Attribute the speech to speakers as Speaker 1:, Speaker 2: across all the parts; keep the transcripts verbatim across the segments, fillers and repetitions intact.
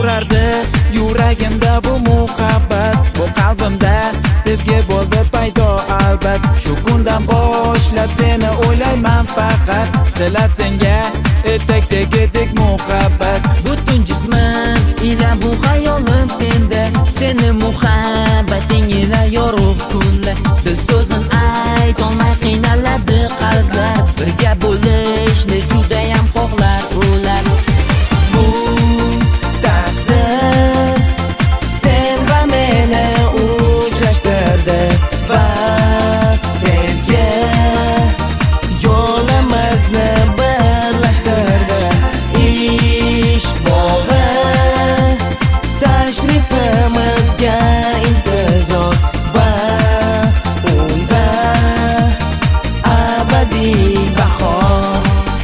Speaker 1: urardi yuragimda bu muhabbat, bu qalbimda sevgi bo'ldi paydo albat. Shu kundan boshlab seni o'ylayman faqat, tilab senga ertakdek edik muhabbat.
Speaker 2: Butun jismim ila bu hayolim senda, seni muhabbating ila yorug' kunlar. Dil so'zin aytolmay qiynaladi qalblar, birga bo'lishni judayam xohlar ular.
Speaker 1: Bu taqdir sen va meni uchrashtirdi va sevgi yo'limizni birlashtirdi. Ishq bog'i tashrifimizga intizor va unda abadiy bahor.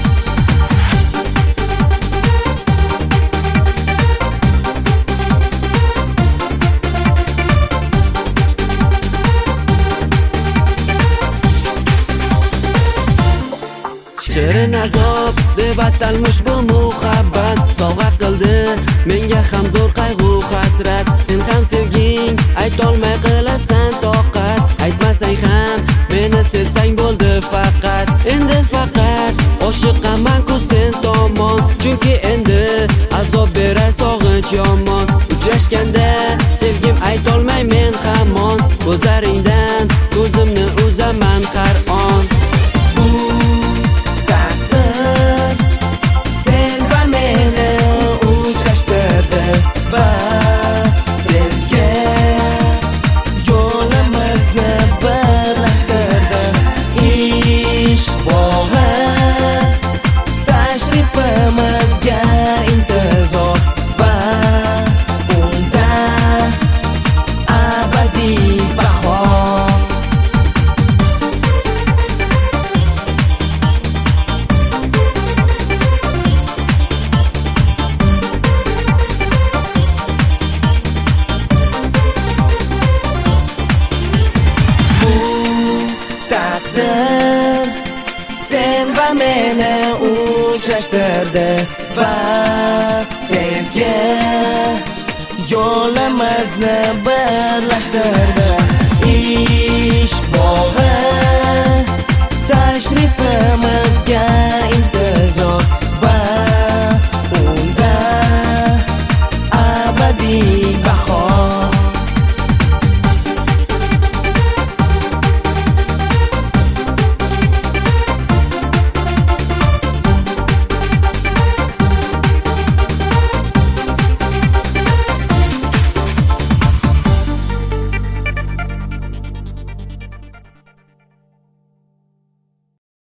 Speaker 2: Shirin azob deb atalmish bu muhabbat, sovg'a qildi menga ham zo'r qayg'u hasrat. Sen ham sevging aytolmay qilasan toqat, aytmasang ham meni sevsang bo'ldi faqat. Endi faqat oshiqaman-ku sen tomon, chunki endi azob berar sog'inch yomon. Uchrashganda sevgim aytolmay men hamon, ko'zlaringdan ko'zimni uzaman har on.
Speaker 1: Sen va meni uchrashtirdi va sevgi yo'limizni birlashtirdi. Ishq bog'i tashrifimiz